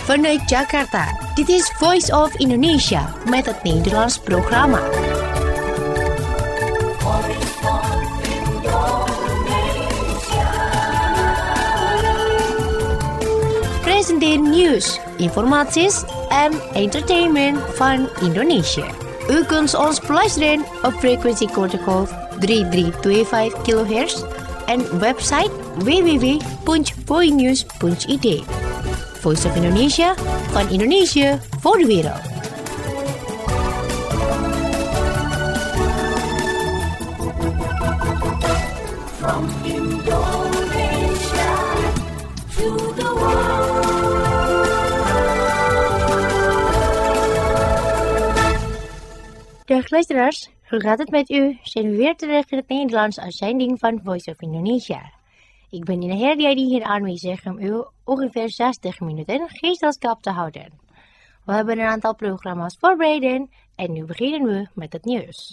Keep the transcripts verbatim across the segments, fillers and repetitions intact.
Vanuit Jakarta, dit is Voice of Indonesia met het Nederlands programma. Presenteer nieuws, informaties en entertainment van Indonesië. U kunt ons beluisteren op frequentiegolf drie drie twee vijf kilohertz en website w w w punt voinews punt i d. Voice of Indonesia, van Indonesië voor de wereld. From Indonesia to the world. Dag luisteraars, hoe gaat het met u? Zijn we weer terecht in het Nederlands uitzending van Voice of Indonesia. Ik ben Ina Herdiadi hier aanwezig om u ongeveer zestig minuten gezelschap te houden. We hebben een aantal programma's voorbereid en nu beginnen we met het nieuws.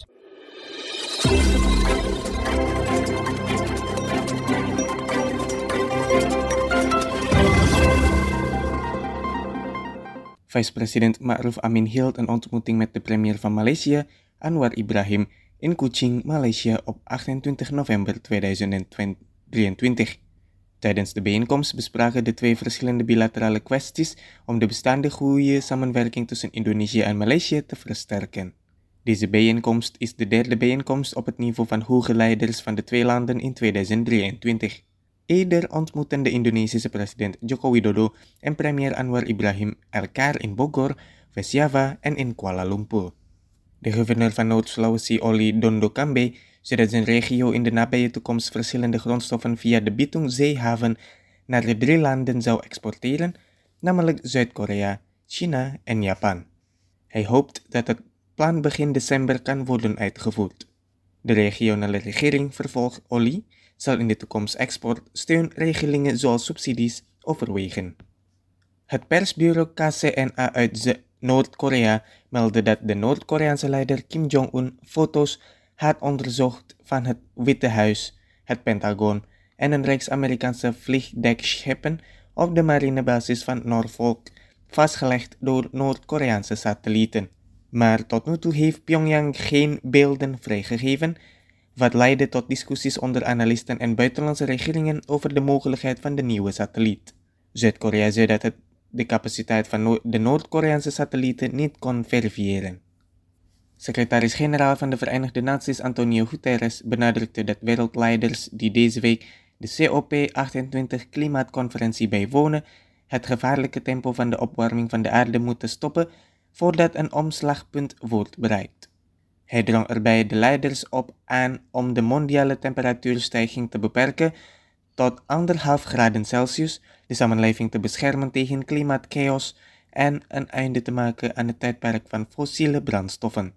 Vice-president Ma'ruf Amin hield een ontmoeting met de premier van Maleisië, Anwar Ibrahim, in Kuching, Maleisië op achtentwintig november tweeduizend drieëntwintig. Tijdens de bijeenkomst bespraken de twee verschillende bilaterale kwesties om de bestaande goede samenwerking tussen Indonesië en Maleisië te versterken. Deze bijeenkomst is de derde bijeenkomst op het niveau van hoge leiders van de twee landen in tweeduizend drieëntwintig. Eerder ontmoetten de Indonesische president Joko Widodo en premier Anwar Ibrahim elkaar in Bogor, West Java en in Kuala Lumpur. De gouverneur van Noord-Sulawesi, Oli Dondo Kambe, zei dat zijn regio in de nabije toekomst verschillende grondstoffen via de Bitung zeehaven naar de drie landen zou exporteren, namelijk Zuid-Korea, China en Japan. Hij hoopt dat het plan begin december kan worden uitgevoerd. De regionale regering, vervolgt Oli, zal in de toekomst exportsteunregelingen zoals subsidies overwegen. Het persbureau K C N A uit Noord-Korea meldde dat de Noord-Koreaanse leider Kim Jong-un foto's had onderzocht van het Witte Huis, het Pentagon en een Rijks-Amerikaanse vliegdekschepen op de marinebasis van Norfolk, vastgelegd door Noord-Koreaanse satellieten. Maar tot nu toe heeft Pyongyang geen beelden vrijgegeven, wat leidde tot discussies onder analisten en buitenlandse regeringen over de mogelijkheid van de nieuwe satelliet. Zuid-Korea zei dat het de capaciteit van no- de Noord-Koreaanse satellieten niet kon verifiëren. Secretaris-generaal van de Verenigde Naties Antonio Guterres benadrukte dat wereldleiders die deze week de C O P achtentwintig klimaatconferentie bijwonen, het gevaarlijke tempo van de opwarming van de aarde moeten stoppen voordat een omslagpunt wordt bereikt. Hij drong erbij de leiders op aan om de mondiale temperatuurstijging te beperken tot anderhalf graden Celsius, de samenleving te beschermen tegen klimaatchaos en een einde te maken aan het tijdperk van fossiele brandstoffen.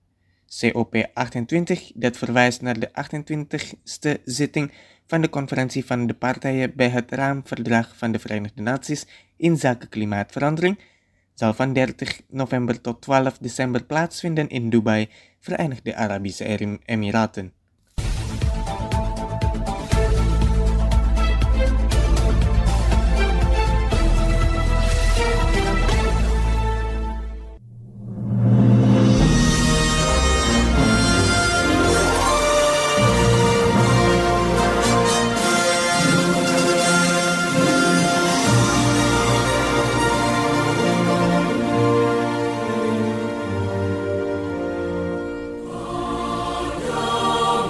C O P achtentwintig, dat verwijst naar de achtentwintigste zitting van de conferentie van de partijen bij het raamverdrag van de Verenigde Naties in zaken klimaatverandering, zal van dertig november tot twaalf december plaatsvinden in Dubai, Verenigde Arabische Emiraten. Oh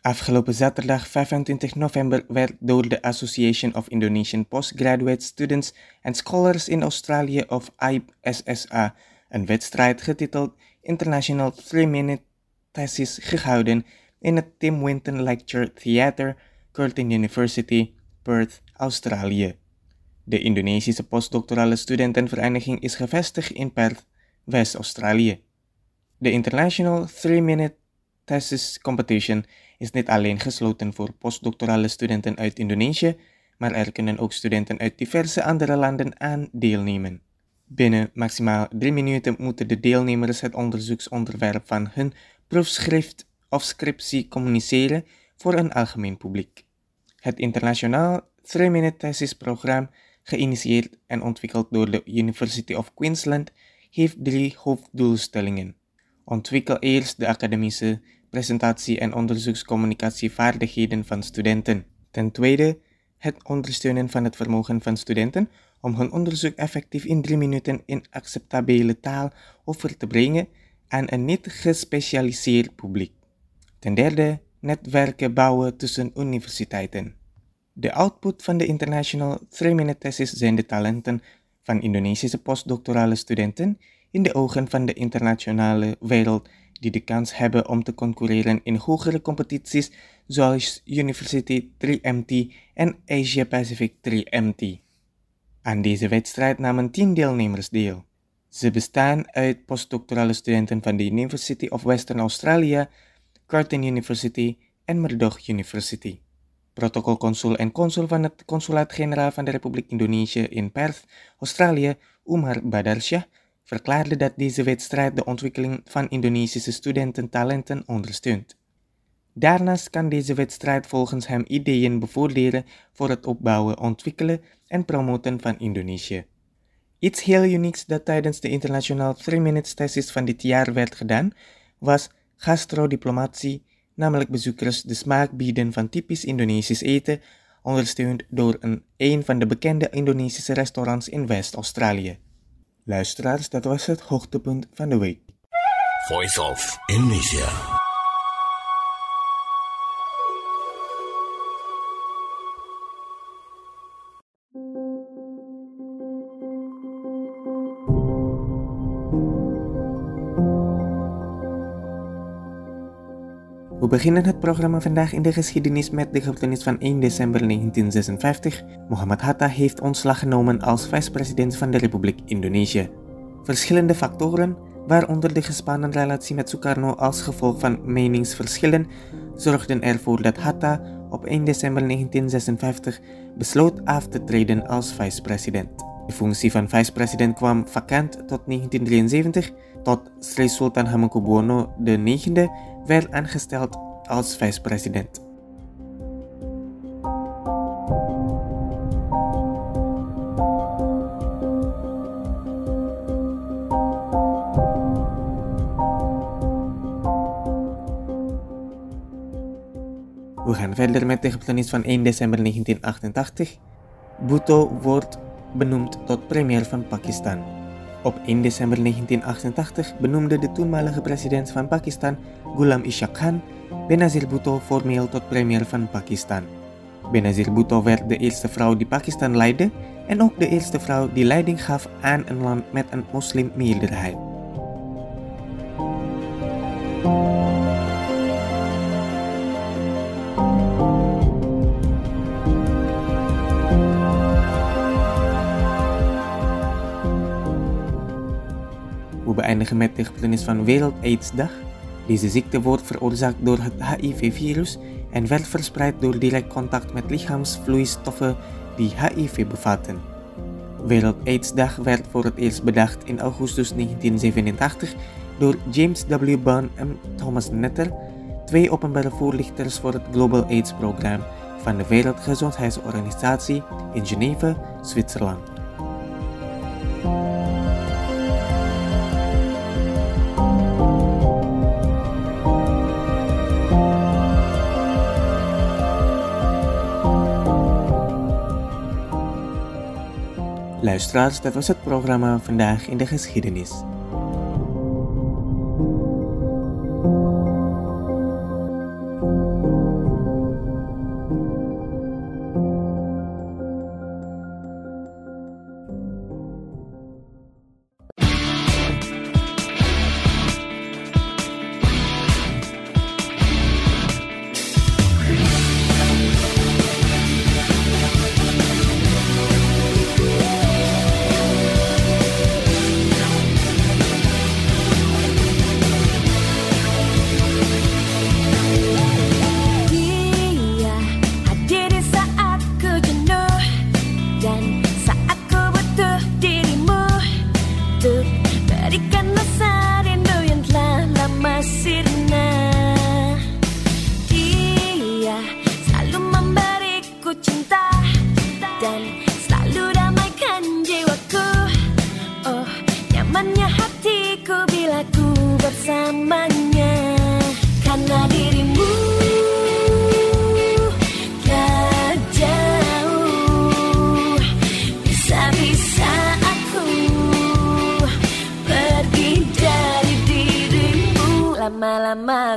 Afgelopen zaterdag vijfentwintig november werd door de Association of Indonesian Postgraduate Students and Scholars in Australia of I P S S A een wedstrijd getiteld International three minute Thesis gehouden in het Tim Winton Lecture Theatre, Curtin University, Perth, Australië. De Indonesische postdoctorale studentenvereniging is gevestigd in Perth, West-Australië. De International three minute Thesis Competition is niet alleen gesloten voor postdoctorale studenten uit Indonesië, maar er kunnen ook studenten uit diverse andere landen aan deelnemen. Binnen maximaal drie minuten moeten de deelnemers het onderzoeksonderwerp van hun proefschrift of scriptie communiceren voor een algemeen publiek. Het internationaal three minute Thesis programma, geïnitieerd en ontwikkeld door de University of Queensland, heeft drie hoofddoelstellingen. Ontwikkel eerst de academische presentatie- en onderzoekscommunicatievaardigheden van studenten. Ten tweede, het ondersteunen van het vermogen van studenten om hun onderzoek effectief in drie minuten in acceptabele taal over te brengen aan een niet gespecialiseerd publiek. Ten derde, netwerken bouwen tussen universiteiten. De output van de International three minute Thesis zijn de talenten van Indonesische postdoctorale studenten in de ogen van de internationale wereld die de kans hebben om te concurreren in hogere competities zoals University three M T en Asia Pacific three M T. Aan deze wedstrijd namen tien deelnemers deel. Ze bestaan uit postdoctorale studenten van de University of Western Australia, Curtin University en Murdoch University. Protocolconsul en consul van het Consulaat-Generaal van de Republiek Indonesië in Perth, Australië, Umar Badarsyah, verklaarde dat deze wedstrijd de ontwikkeling van Indonesische studententalenten ondersteunt. Daarnaast kan deze wedstrijd volgens hem ideeën bevorderen voor het opbouwen, ontwikkelen en promoten van Indonesië. Iets heel unieks dat tijdens de International three minute Thesis van dit jaar werd gedaan, was gastrodiplomatie, namelijk bezoekers de smaak bieden van typisch Indonesisch eten, ondersteund door een, een van de bekende Indonesische restaurants in West-Australië. Luisteraars, dat was het hoogtepunt van de week. Voice of Indonesia. We beginnen het programma vandaag in de geschiedenis met de gebeurtenis van één december negentien zesenvijftig. Muhammad Hatta heeft ontslag genomen als vicepresident van de Republiek Indonesië. Verschillende factoren, waaronder de gespannen relatie met Sukarno als gevolg van meningsverschillen, zorgden ervoor dat Hatta op één december negentien zesenvijftig besloot af te treden als vicepresident. De functie van vicepresident kwam vakant tot negentien drieënzeventig, tot Sri Sultan Hamengkubuwono de negende werd aangesteld als vicepresident. We gaan verder met de gebeurtenis van één december negentien achtentachtig. Bhutto wordt benoemd tot premier van Pakistan. Op één december negentien achtentachtig benoemde de toenmalige president van Pakistan, Ghulam Ishaq Khan, Benazir Bhutto formeel tot premier van Pakistan. Benazir Bhutto werd de eerste vrouw die Pakistan leidde en ook de eerste vrouw die leiding gaf aan een land met een moslimmeerderheid. We beëindigen met de gebeurtenis van Wereld AIDS-dag. Deze ziekte wordt veroorzaakt door het H I V-virus en werd verspreid door direct contact met lichaamsvloeistoffen die H I V bevatten. Wereld AIDS-dag werd voor het eerst bedacht in augustus negentien zevenentachtig door James W. Bond en Thomas Netter, twee openbare voorlichters voor het Global AIDS-programma van de Wereldgezondheidsorganisatie in Geneve, Zwitserland. Luisteraars, dat was het programma Vandaag in de Geschiedenis.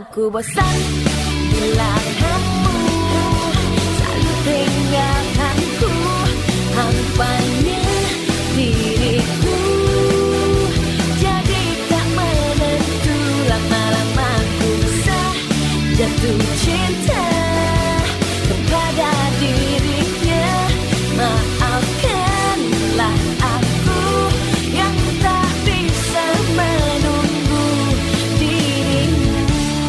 Lama-lama ku bosan bila kamu selalu tinggalkanku, hampanya diriku jadi tak menentu. Lama-lama ku bisa jatuh cinta kepada dirinya. Maafkanlah aku yang tak bisa menunggu dirimu.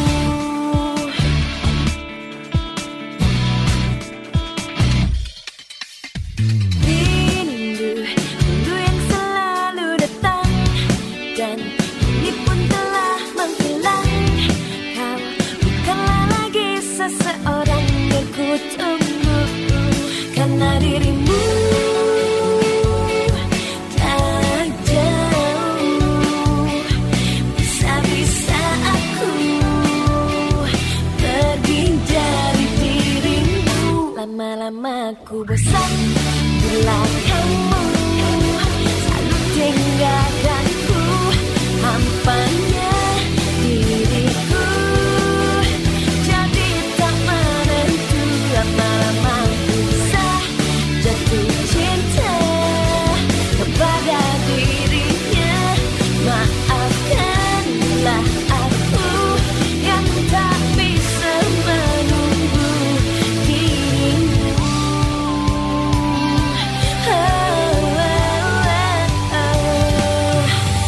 Rindu, rindu yang selalu datang dan ini pun telah menghilang. Kau bukanlah lagi seseorang yang ku tunggu, karena dirimu tak jauh. Bisa-bisa aku pergi dari dirimu. Lama-lama ku bosan bila kamu selalu tinggalkanku, hampanya diriku jadi tak menentu. Lama-lama ku bisa jatuh cinta kepada dirinya. Maafkanlah aku yang tak bisa menunggu dirimu. Oh, oh, oh, oh.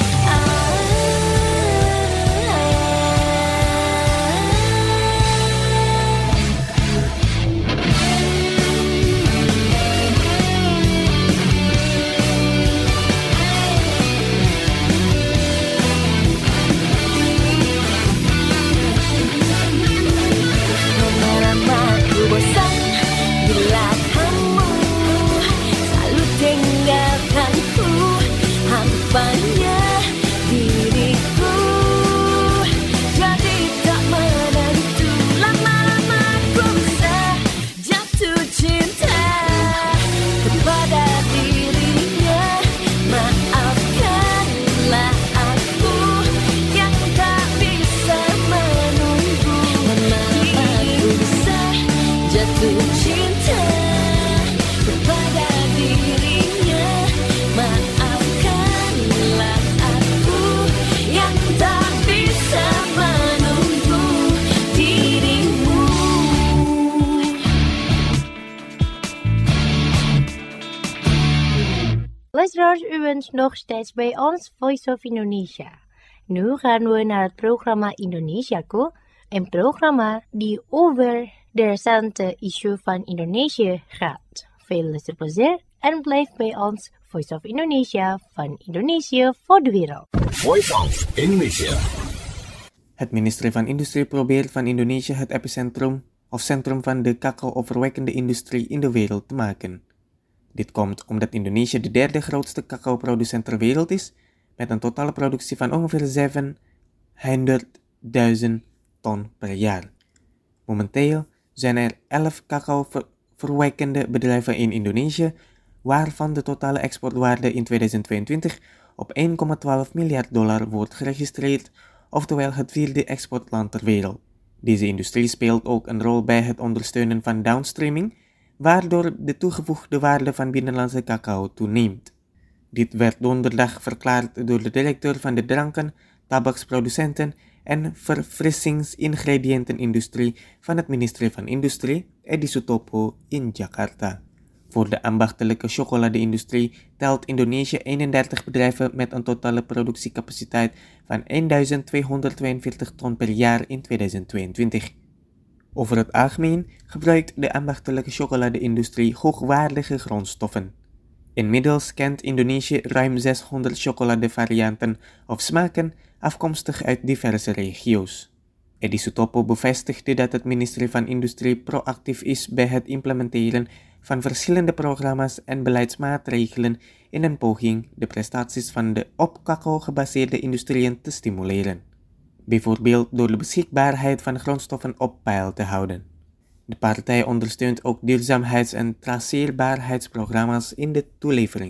Lama-lama ku bosan bila kamu selalu tinggalkanku, hampanya diriku jadi tak menentu. Lama-lama ku bisa jatuh cinta kepada dirinya. Maafkanlah aku yang tak bisa menunggu. Lama-lama ku bisa jatuh cinta kepada dirinya. Maafkanlah aku yang tak bisa menunggu dirimu. Luisteraars, u bent nog steeds bij ons Voice of Indonesia. Nu gaan we naar het programma Indonesiaku, een programma die over de recente issue van Indonesië gaat. Veel luisterplezier en blijf bij ons Voice of Indonesia van Indonesië voor de wereld. Voice of Indonesia. Het ministerie van Industrie probeert van Indonesië het epicentrum of centrum van de cacao-verwerkende industrie in de wereld te maken. Dit komt omdat Indonesië de derde grootste cacao-producent ter wereld is, met een totale productie van ongeveer zevenhonderdduizend ton per jaar. Momenteel zijn er elf cacao-verwerkende bedrijven in Indonesië, waarvan de totale exportwaarde in tweeduizend tweeëntwintig op één komma twaalf miljard dollar wordt geregistreerd, oftewel het vierde exportland ter wereld. Deze industrie speelt ook een rol bij het ondersteunen van downstreaming, waardoor de toegevoegde waarde van binnenlandse cacao toeneemt. Dit werd donderdag verklaard door de directeur van de dranken, tabaksproducenten en verfrissingsingrediëntenindustrie van het ministerie van Industrie, Edi Sutopo, in Jakarta. Voor de ambachtelijke chocoladeindustrie telt Indonesië eenendertig bedrijven met een totale productiecapaciteit van eenduizend tweehonderdtweeënveertig ton per jaar in tweeduizend tweeëntwintig. Over het algemeen gebruikt de ambachtelijke chocoladeindustrie hoogwaardige grondstoffen. Inmiddels kent Indonesië ruim zeshonderd chocoladevarianten of smaken afkomstig uit diverse regio's. Edi Sutopo bevestigde dat het ministerie van Industrie proactief is bij het implementeren van verschillende programma's en beleidsmaatregelen in een poging de prestaties van de op cacao gebaseerde industrieën te stimuleren. Bijvoorbeeld door de beschikbaarheid van grondstoffen op peil te houden. De partij ondersteunt ook duurzaamheids- en traceerbaarheidsprogramma's in de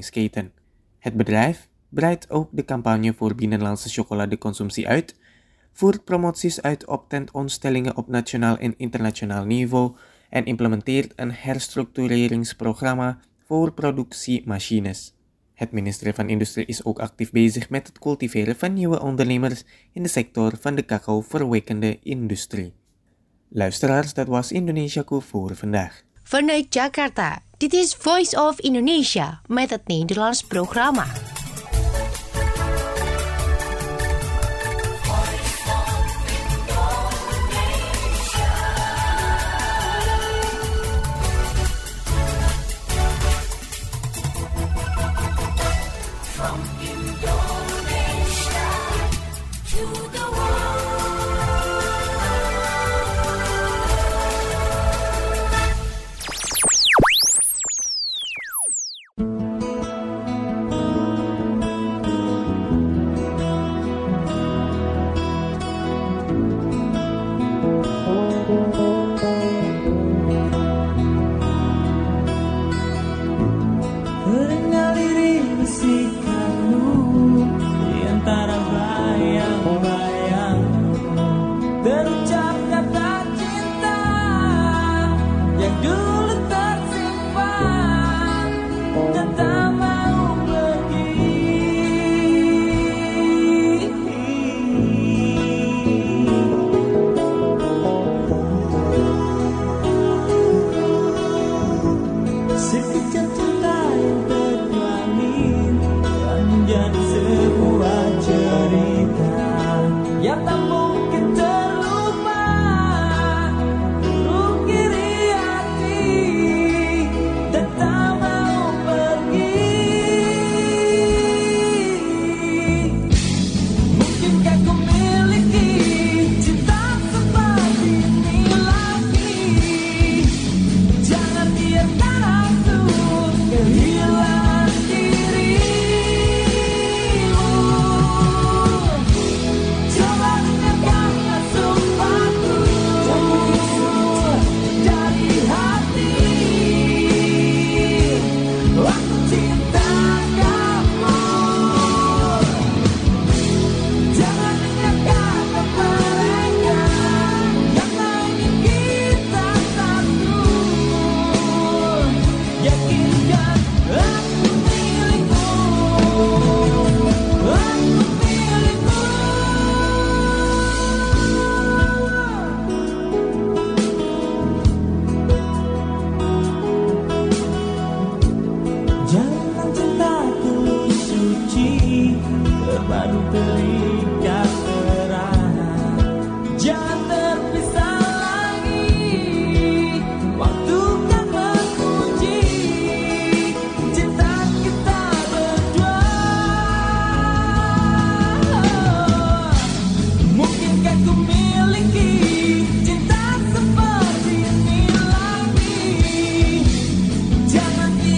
toeleveringsketen. Het bedrijf breidt ook de campagne voor binnenlandse chocoladeconsumptie uit, voor promoties uit op tentoonstellingen op nationaal en internationaal niveau en implementeert een herstructureringsprogramma voor productiemachines. Het ministerie van Industrie is ook actief bezig met het cultiveren van nieuwe ondernemers in de sector van de cacao-verwekkende industrie. Luisteraars, dat was Indonesiaku voor vandaag. Vanuit Jakarta, dit is Voice of Indonesia met het Nederlands programma.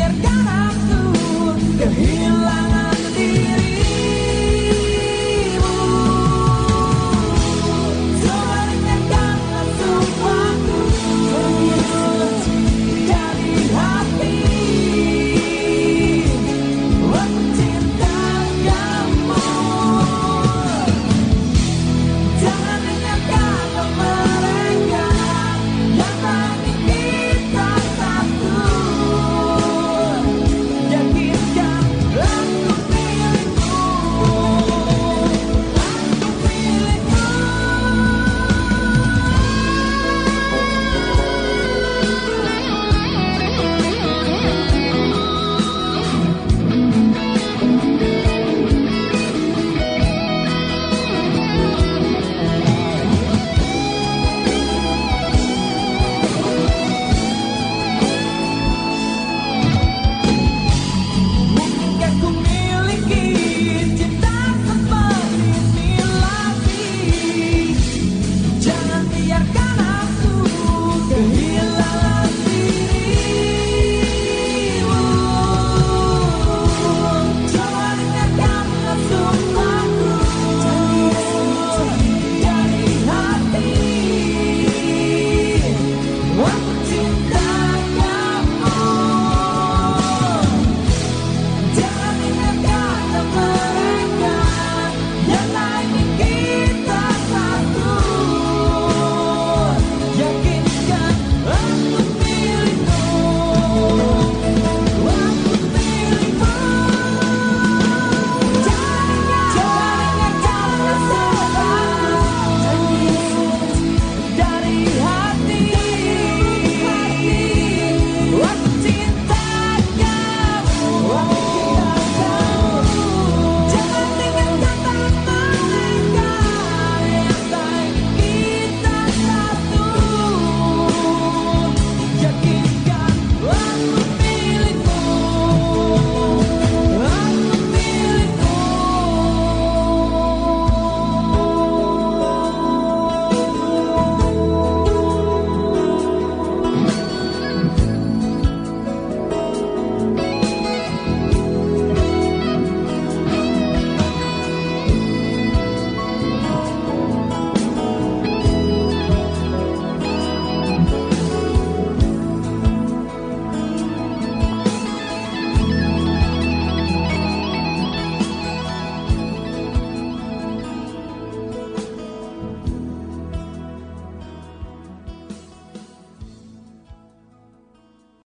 Kehilangan dirimu.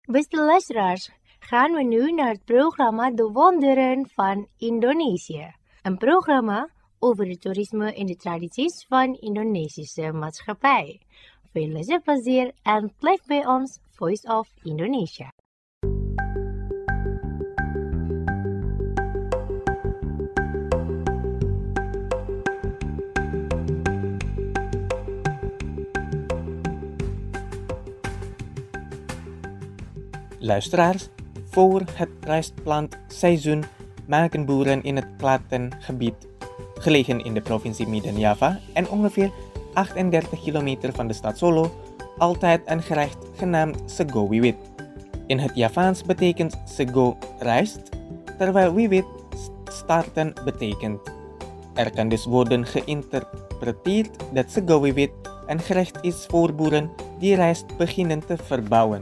Beste luisteraars, gaan we nu naar het programma De Wonderen van Indonesië. Een programma over het toerisme en de tradities van Indonesische maatschappij. Veel luisterplezier en blijf bij ons Voice of Indonesia. Luisteraars, voor het rijstplantseizoen maken boeren in het Klaten-gebied, gelegen in de provincie Midden-Java en ongeveer achtendertig kilometer van de stad Solo, altijd een gerecht genaamd sego wiwit. In het Javaans betekent sego rijst, terwijl wiwit starten betekent. Er kan dus worden geïnterpreteerd dat sego wiwit een gerecht is voor boeren die rijst beginnen te verbouwen.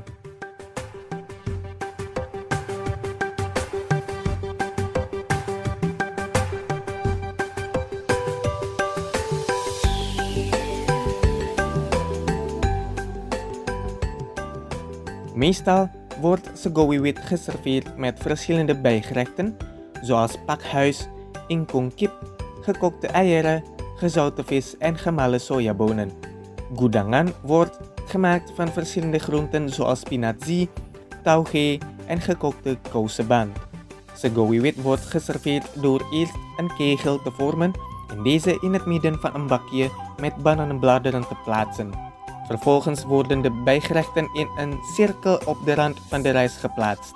Meestal wordt sego wiwit geserveerd met verschillende bijgerechten, zoals pakhuis, ingkung kip, gekookte eieren, gezouten vis en gemalen sojabonen. Gudangan wordt gemaakt van verschillende groenten zoals spinazie, tauge en gekookte kousenbaan. Sego wiwit wordt geserveerd door eerst een kegel te vormen en deze in het midden van een bakje met bananenbladeren te plaatsen. Vervolgens worden de bijgerechten in een cirkel op de rand van de rijst geplaatst.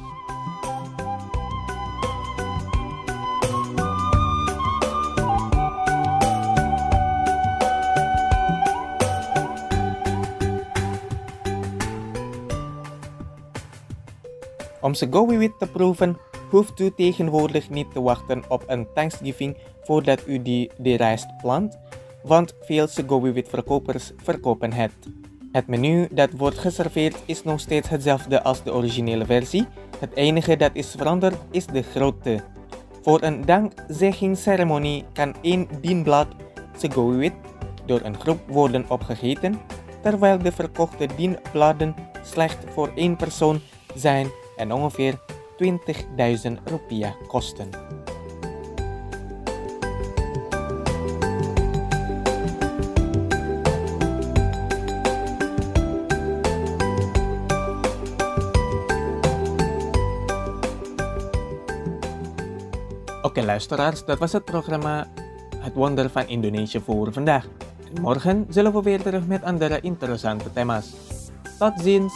Om sego wiwit te proeven, hoeft u tegenwoordig niet te wachten op een Thanksgiving voordat u die de rijst plant, want veel sego wiwit verkopers verkopen het. Het menu dat wordt geserveerd is nog steeds hetzelfde als de originele versie. Het enige dat is veranderd is de grootte. Voor een dankzeggingsceremonie kan één dienblad sego wiwit door een groep worden opgegeten, terwijl de verkochte dienbladen slechts voor één persoon zijn en ongeveer twintigduizend rupiah kosten. Oké luisteraars, dat was het programma Het Wonder van Indonesië voor vandaag. En morgen zullen we weer terug met andere interessante thema's. Tot ziens!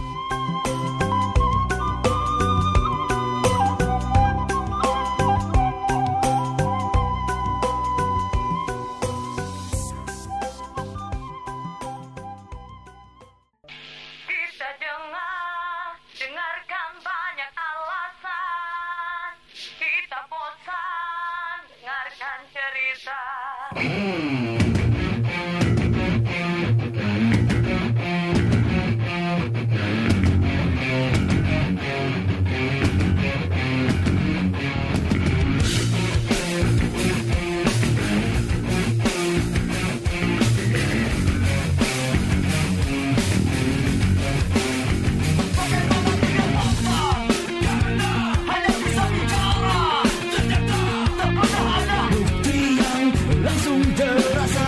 Kita dengar, dengarkan banyak alasan. Kita bosan, dengarkan cerita. Langsung terasa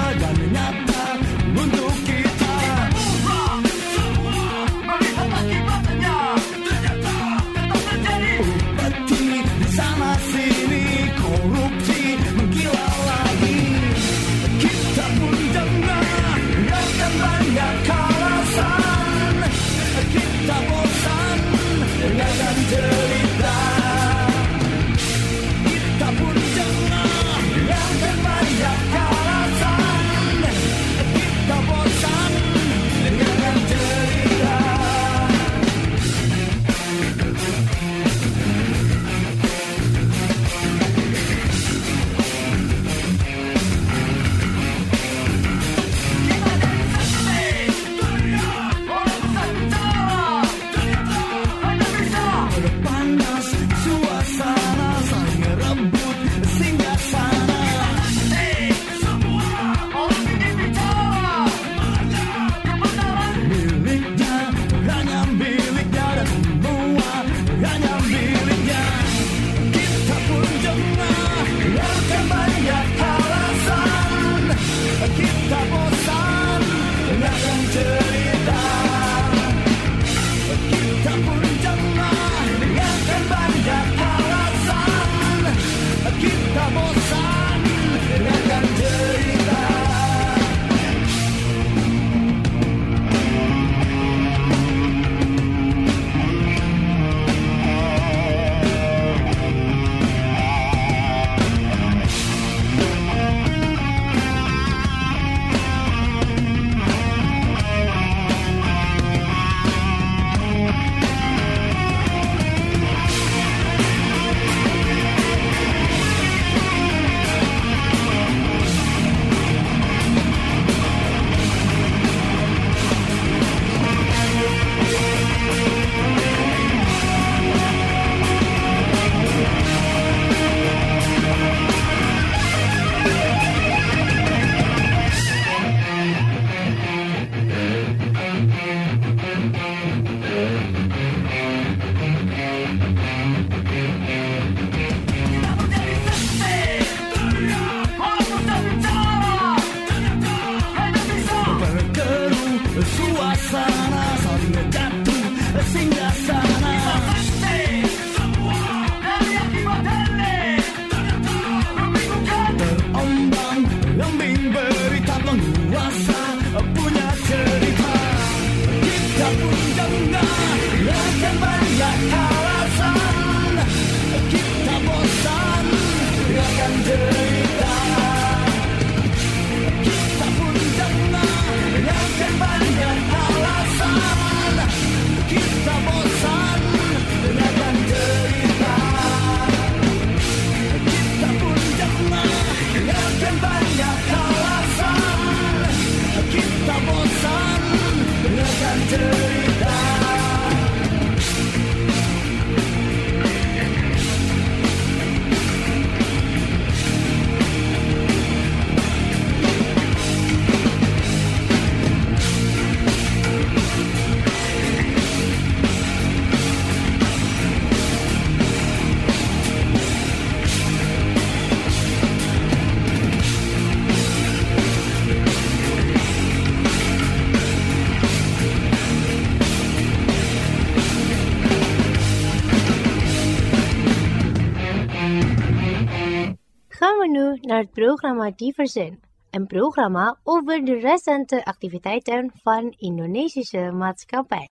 Gaan we nu naar het programma Diversen, een programma over de recente activiteiten van Indonesische maatschappij.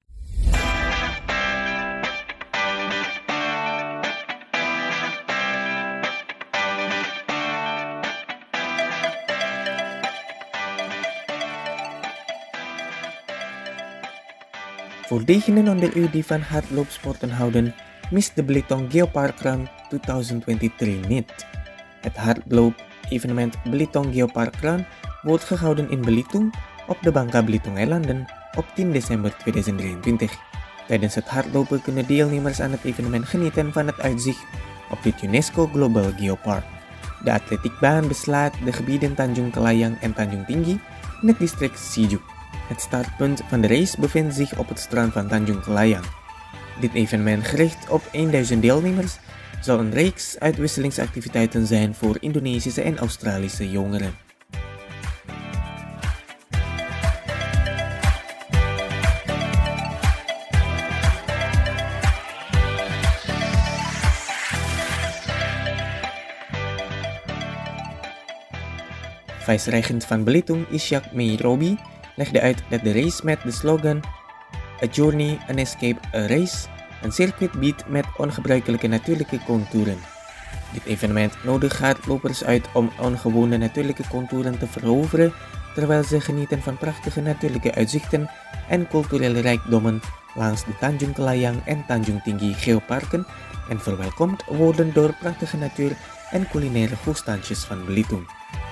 Voor degenen onder u die van hardloopsporten houden, mist de Belitung Geopark Run tweeduizend tweeëntwintig niet. Het hardloop-evenement Belitung Geopark Run wordt gehouden in Belitung op de Bangka Belitung-eilanden op tien december tweeduizend drieëntwintig. Tijdens het hardlopen kunnen deelnemers aan het evenement genieten van het uitzicht op dit UNESCO Global Geopark. De atletiekbaan beslaat de gebieden Tanjung Kelayang en Tanjung Tinggi in het district Sijuk. Het startpunt van de race bevindt zich op het strand van Tanjung Kelayang. Dit evenement, gericht op duizend deelnemers, zal een reeks uitwisselingsactiviteiten zijn voor Indonesische en Australische jongeren. Vice-regent van Belitung, Ishak Meirobi, legde uit dat de race met de slogan A Journey, an Escape, a Race een circuit biedt met ongebruikelijke natuurlijke contouren. Dit evenement nodigt hardlopers uit om ongewone natuurlijke contouren te veroveren, terwijl ze genieten van prachtige natuurlijke uitzichten en culturele rijkdommen langs de Tanjung Kelayang en Tanjung Tinggi geoparken en verwelkomd worden door prachtige natuur en culinaire hoogstandjes van Belitung.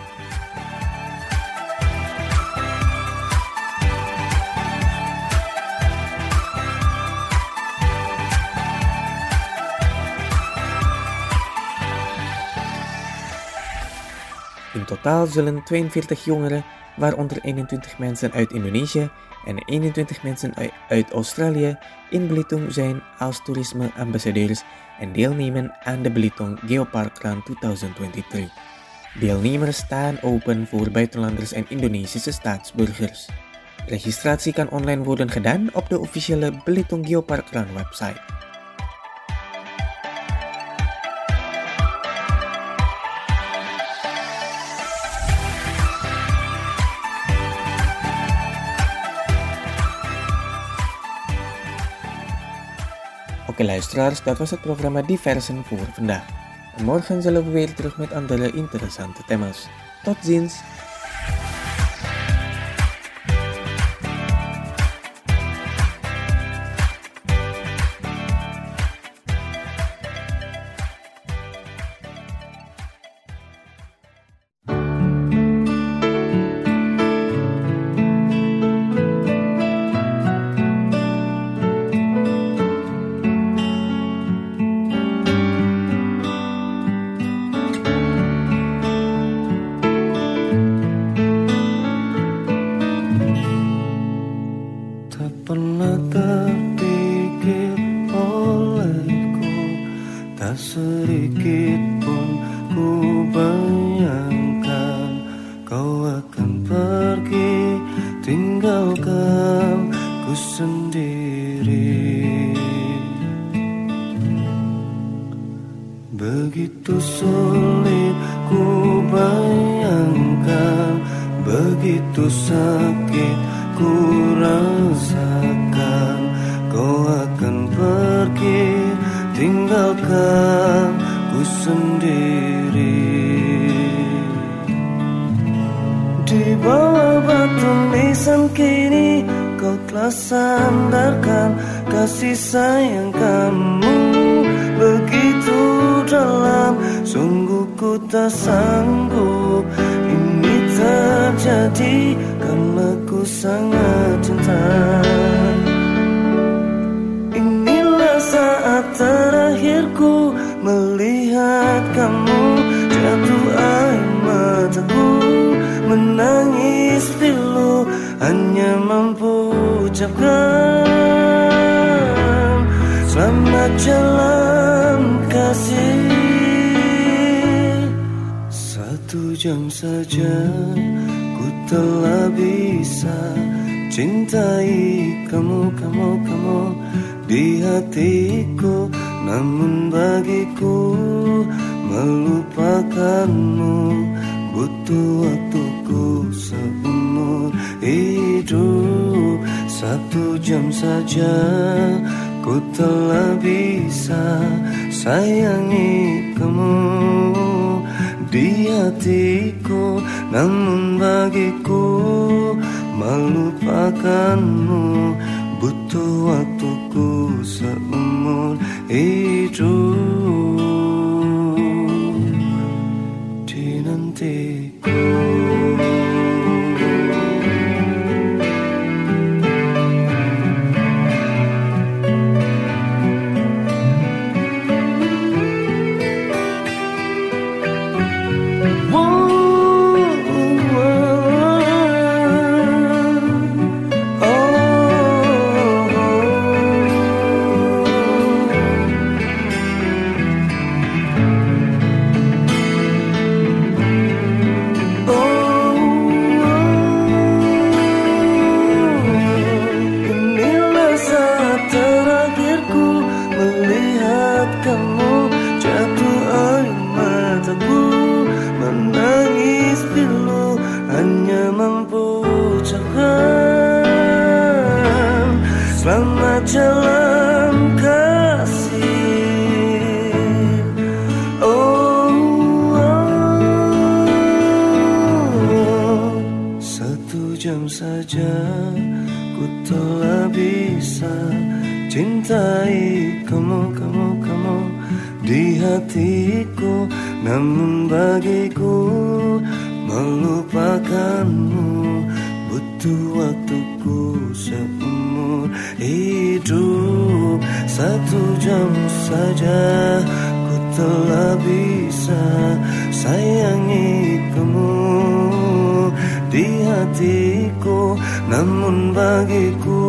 In totaal zullen tweeënveertig jongeren, waaronder eenentwintig mensen uit Indonesië en eenentwintig mensen uit Australië, in Belitung zijn als toerisme-ambassadeurs en deelnemen aan de Belitung Geopark Run tweeduizend tweeëntwintig. Deelnemers staan open voor buitenlanders en Indonesische staatsburgers. Registratie kan online worden gedaan op de officiële Belitung Geopark Run website. Oké luisteraars, dat was het programma Diversen voor vandaag. En morgen zullen we weer terug met andere interessante thema's. Tot ziens! Begitu sulit ku bayangkan, begitu sakit ku rasakan, tinggalkan ku sendiri. Di bawah batu nisan kini kau telah sandarkan kasih sayang kamu begitu dalam. Sungguh ku tak sanggup ini terjadi karena ku sangat cinta. Inilah saat terakhirku melihat kamu, jatuh air mataku menangis pilu, hanya mampu ucapkan selamat jalan kasih. Satu jam saja ku telah bisa cintai kamu, kamu, kamu di hatiku. Namun bagiku melupakanmu butuh waktuku seumur hidup. Satu jam saja ku telah bisa sayangi kamu di hatiku. Namun bagiku melupakanmu butuh waktuku seumur hidup. Dinantiku. Selamat jalan kasih. Oh, oh, satu jam saja ku telah bisa cintai kamu, kamu, kamu di hatiku. Namun bagiku melupakanmu butuh waktuku seumur hidup. Satu jam saja ku telah bisa sayangi kamu di hatiku. Namun bagiku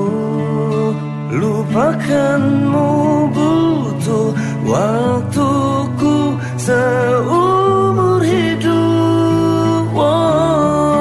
lupakanmu butuh waktuku seumur hidup. Wow.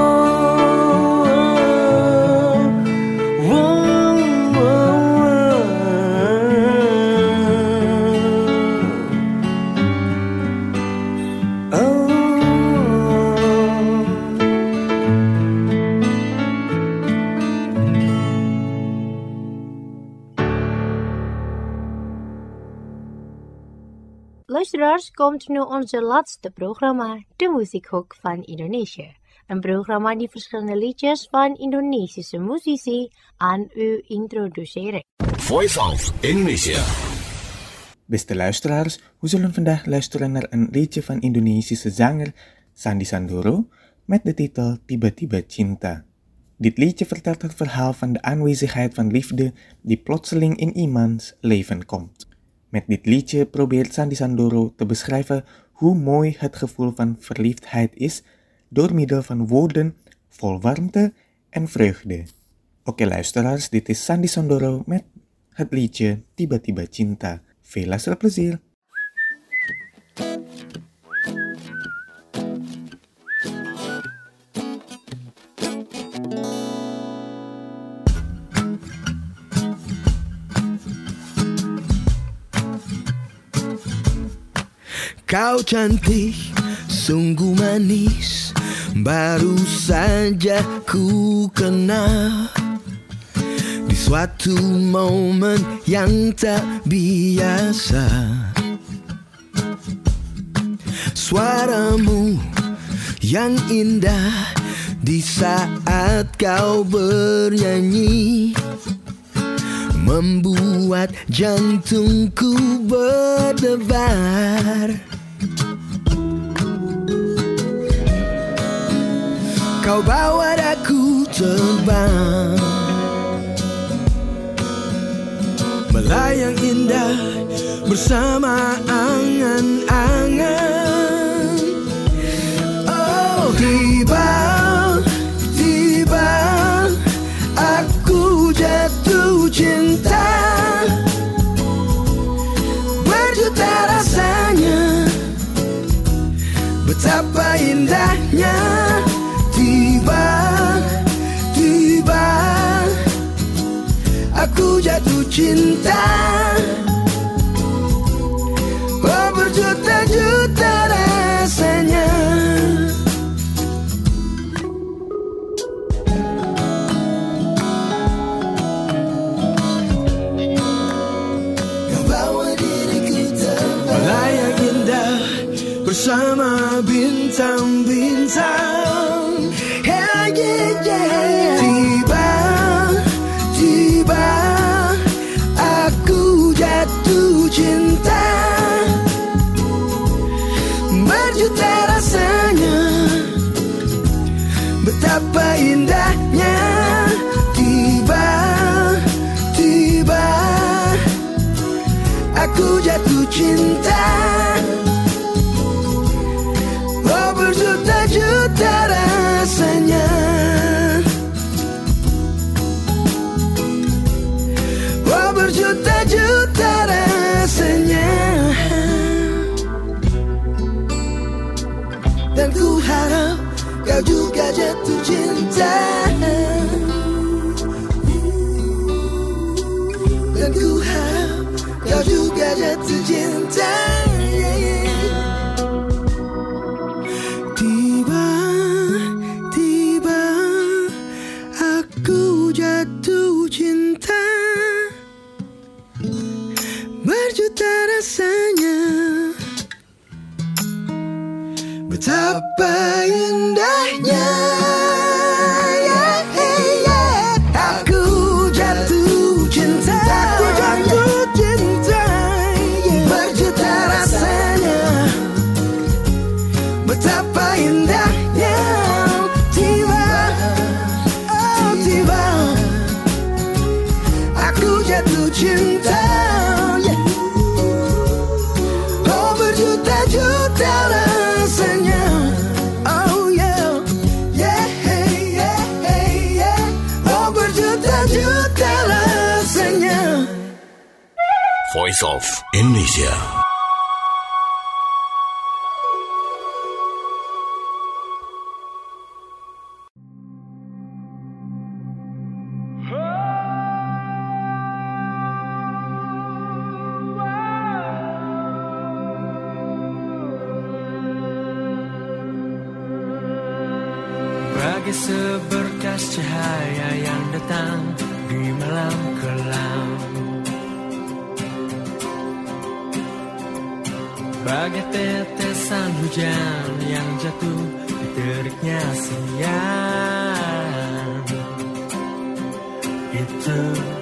Luisteraars, komt nu onze laatste programma, de Muziekhoek van Indonesië. Een programma die verschillende liedjes van Indonesische muzici aan u introduceren. Voice of Indonesia. Beste luisteraars, we zullen vandaag luisteren naar een liedje van Indonesische zanger Sandy Sandoro met de titel Tiba-Tiba Cinta. Dit liedje vertelt het verhaal van de aanwezigheid van liefde die plotseling in iemands leven komt. Met dit liedje probeert Sandy Sandoro te beschrijven hoe mooi het gevoel van verliefdheid is door middel van woorden vol warmte en vreugde. Oké luisteraars, dit is Sandy Sandoro met het liedje Tiba-Tiba Cinta. Veel luisterplezier! Kau cantik, sungguh manis, baru saja ku kenal. Di suatu momen yang tak biasa, Suaramu yang indah di saat kau bernyanyi membuat jantungku berdebar. Kau bawa aku terbang, melayang indah bersama angan-angan. Oh, tiba, tiba aku jatuh cinta. Berjuta rasanya, betapa indahnya. Tiba, tiba aku jatuh cinta. Oh, berjuta-juta rasanya. Kau bawa diriku terbang, melayang indah bersama bintang-bintang. Yeah, yeah, yeah. Tiba, tiba aku jatuh cinta. Berjuta rasanya, betapa indahnya. Tiba, tiba aku jatuh cinta. Oh, berjuta-juta rasanya. Oh, berjuta-juta rasanya. Dan ku harap kau juga jatuh cinta. Dan ku harap kau juga jatuh cinta. Tiba, tiba aku jatuh cinta. Berjuta rasanya, betapa indahnya. Yeah, yeah. Aku jatuh cinta. Aku jatuh cinta. Yeah. Berjuta rasanya, betapa indahnya. Tiba, oh tiba aku jatuh cinta. Yeah. Oh, berjuta-juta rasanya. Oh yeah, yeah, yeah, yeah. Oh, berjuta-juta rasanya. Voice of Indonesia. Bagai seberkas cahaya yang datang di malam kelam, bagai tetesan hujan yang jatuh di teriknya siang. Itu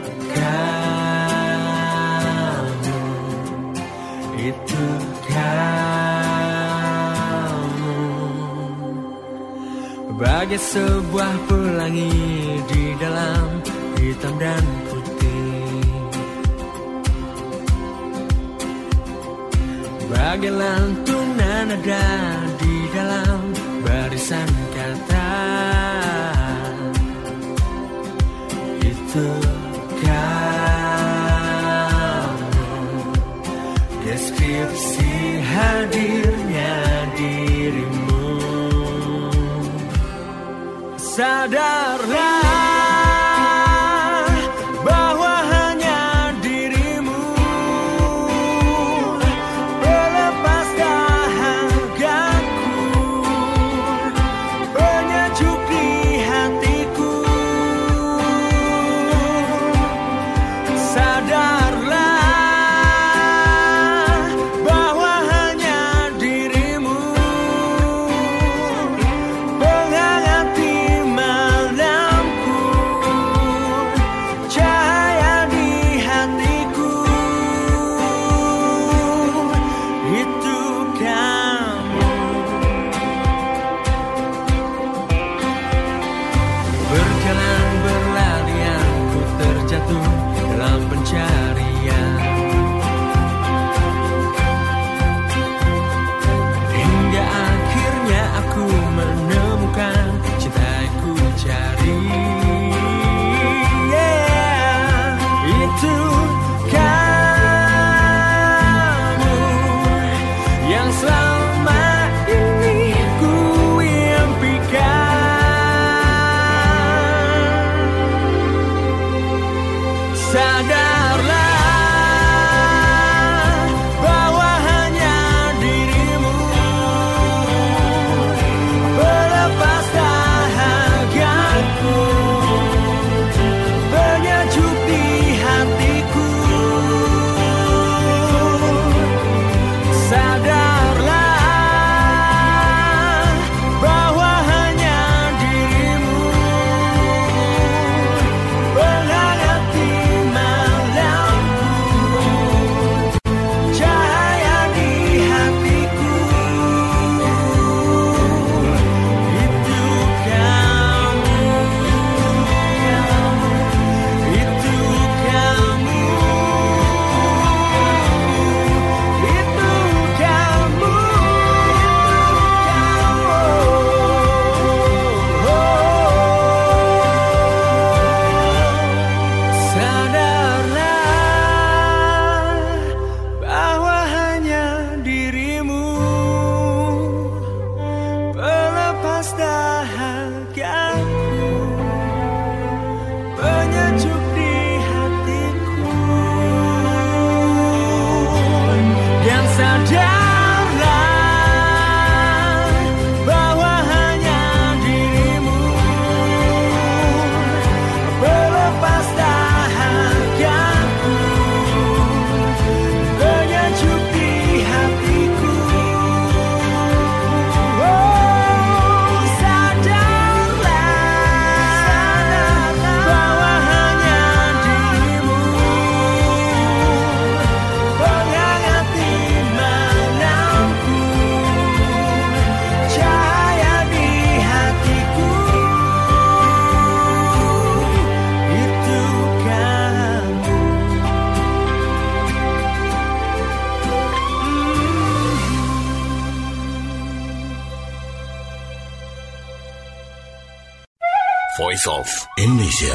kamu, itu kamu, bagai sebuah pelangi di dalam hitam dan putih, bagai lantunan nada di dalam barisan kata. Itu kamu, deskripsi hadirnya dirimu. Sadarlah bahwa hanya dirimu pelepas dahagaku, penyejuk di hatiku. Sadarlah bahwa hanya dirimu Voice of Indonesia.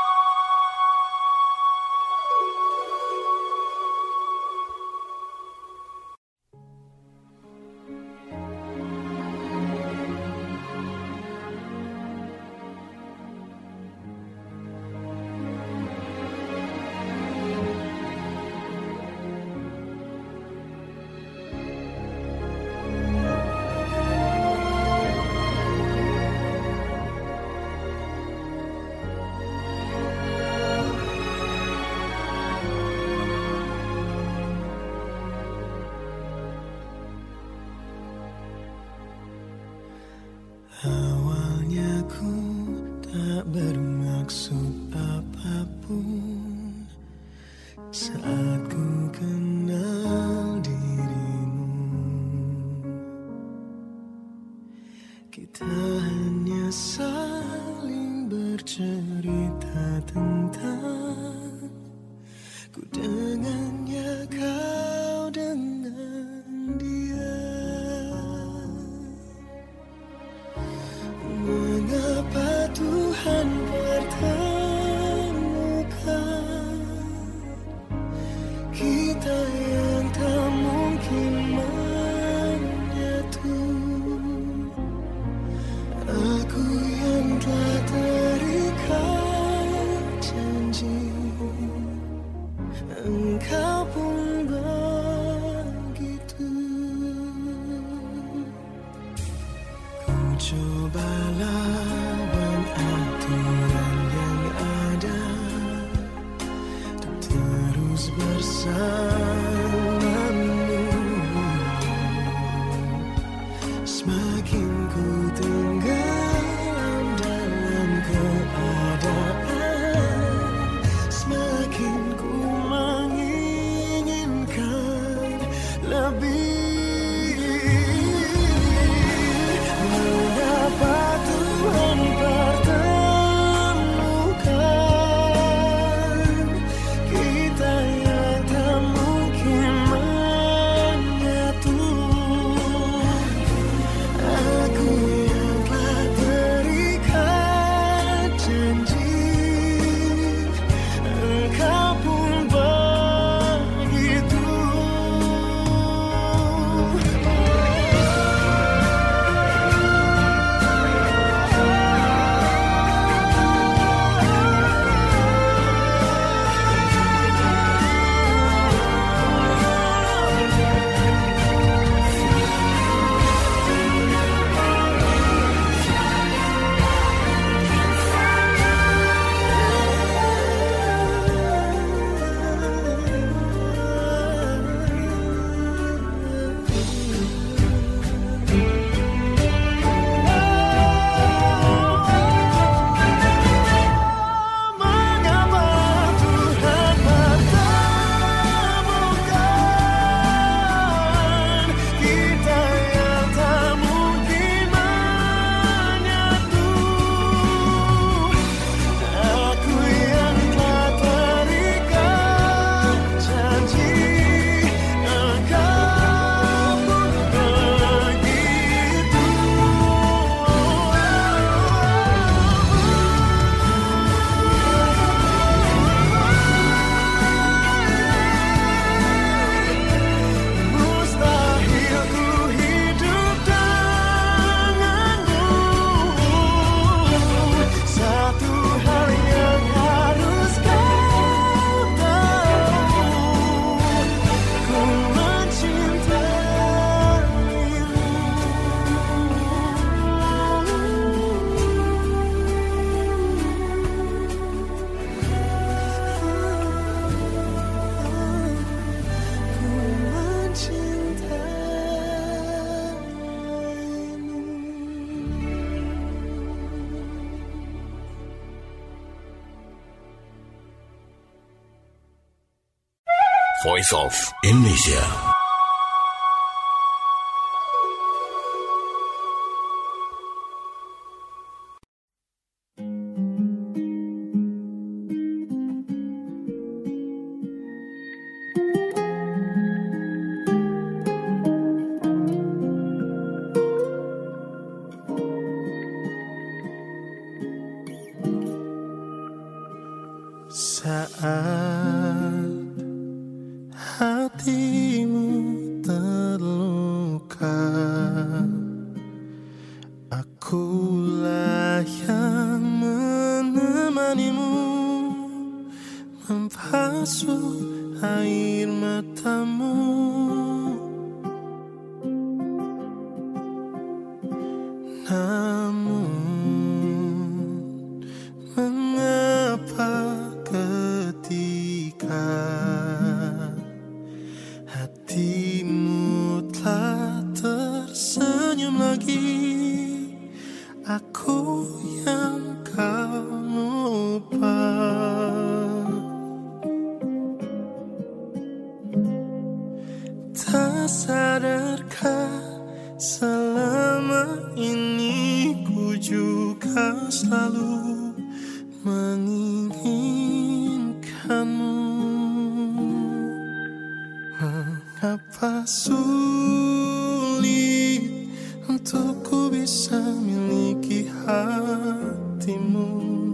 Awalnya ku tak bermaksud apapun saat ku kenal dirimu. Kita hanya saling bercerita tentang ku dengannya, kau dengan dia. Mengapa Tuhan pertemukan kita yang tak mungkin menyatu? Aku yang telah terikat janji, engkau pun begitu. Ku coba lawan aturan yang ada untuk terus bersamamu. Semakin ku tenggelam dalam keadaan, semakin ku menginginkan lebih. Mengapa Tuhan pertemukan kita yang tak mungkin menyatu? Aku yang telah terikat janji, engkau pun begitu. Voice of Indonesia. hatimu terluka, akulah yang menemanimu, membasuh air matamu. Namun mengapa ketika hatimu telah tersenyum lagi, aku yang kau lupa. Tak sadarkah selama ini ku juga selalu menginginkanmu. Mengapa sulit untuk ku bisa miliki hatimu,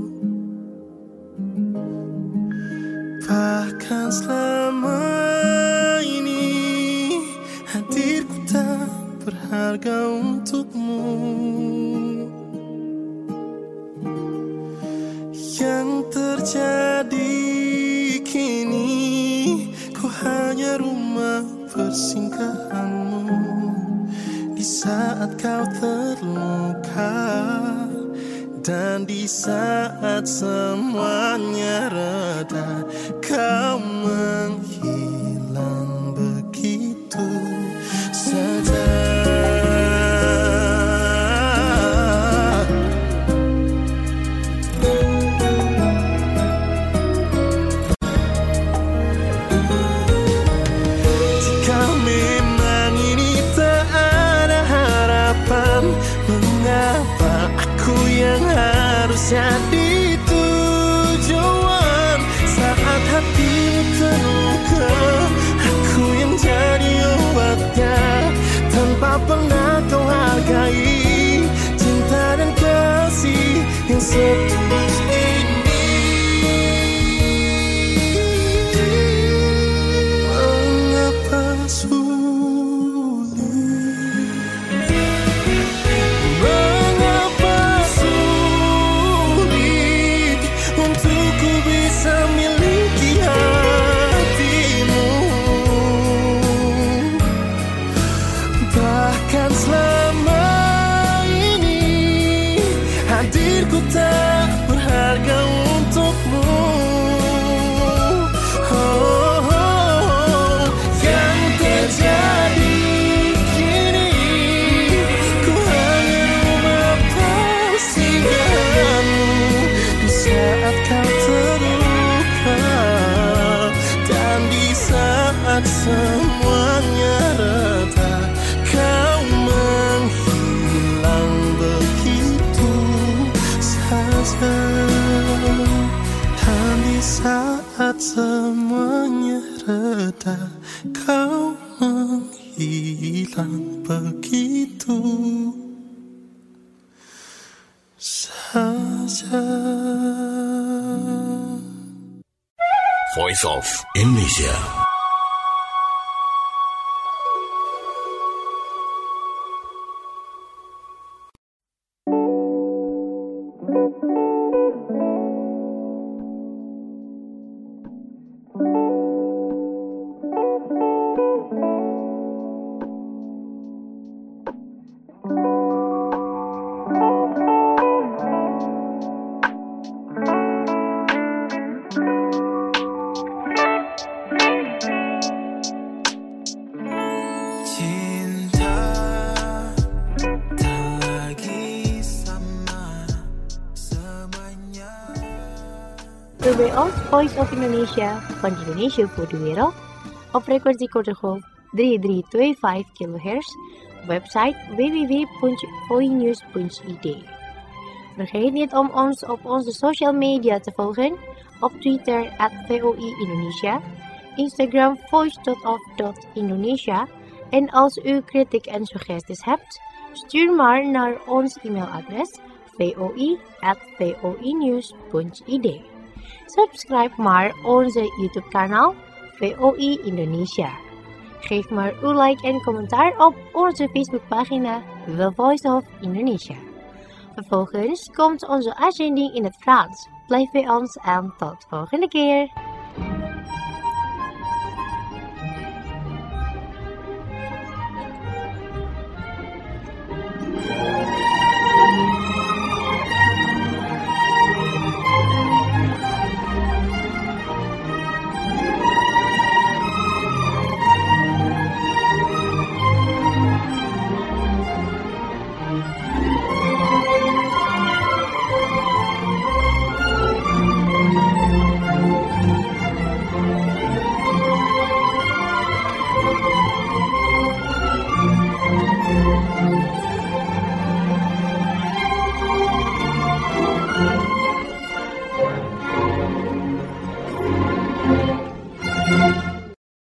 bahkan selama ini hadirku tak berharga untukmu. Yang terjadi kini, ku hanya rumah persinggahanmu di saat kau terluka, dan di saat semuanya reda, kau menghilang begitu saja. Jika memang ini tak ada harapan, mengapa aku yang harus jadi tujuan? Saat hatimu terluka, aku yang jadi obatnya, tanpa pernah kau hargai cinta dan kasih yang setulus ini. Mengapa sulit, mengapa sulit untuk ku bisa miliki hatimu, bahkan selama ini hadirku tak berharga untukmu. Oh, oh, oh. Yang terjadi kini, ku hanya rumah persinggahanmu di saat kau terluka, dan di saat semuanya reda, kau menghilang begitu saja. Dan di saat semuanya reda, kau menghilang begitu saja. Voice of Indonesia. The Way of Voice of Indonesia van Indonesia voor de wereld op frequentie kortgolf drie drie twee vijf kilohertz, website w w w punt voinews punt i d. Vergeet niet om ons op onze social media te volgen, op Twitter at V O I Indonesia, Instagram voice dot of dot indonesia, en als u kritiek en suggesties hebt, stuur maar naar ons e-mailadres voi at voinews punt i d. Subscribe maar onze YouTube kanaal V O I Indonesia. Geef maar uw like en commentaar op onze Facebookpagina The Voice of Indonesia. Vervolgens komt onze uitzending in het Frans. Blijf bij ons en tot volgende keer.